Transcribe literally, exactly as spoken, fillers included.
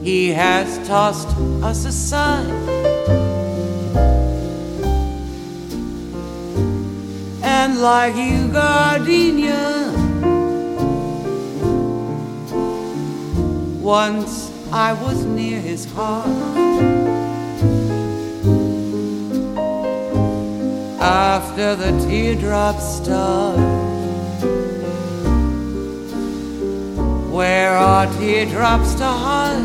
he has tossed us aside. And like you, gardenia, once I was near his heart. After the teardrops start, where are teardrops to hide?